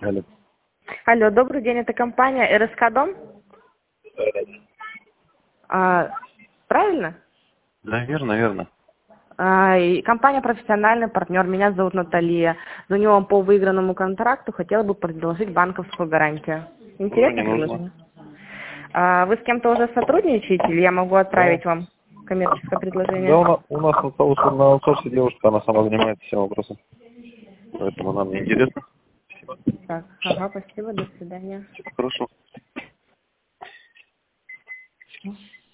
Алло. Алло, добрый день, это компания РСК Дом? Правильно? Да, верно. И компания «Профессиональный партнер», меня зовут Наталья. Звоню вам по выигранному контракту, хотела бы предложить банковскую гарантию. Интересное Не нужно. предложение? Вы с кем-то уже сотрудничаете, или я могу отправить вам коммерческое предложение? Да, у нас на аутсорсе девушка, она сама занимается всем вопросом. Поэтому нам не интересно. Так, ага, спасибо, до свидания. Хорошо.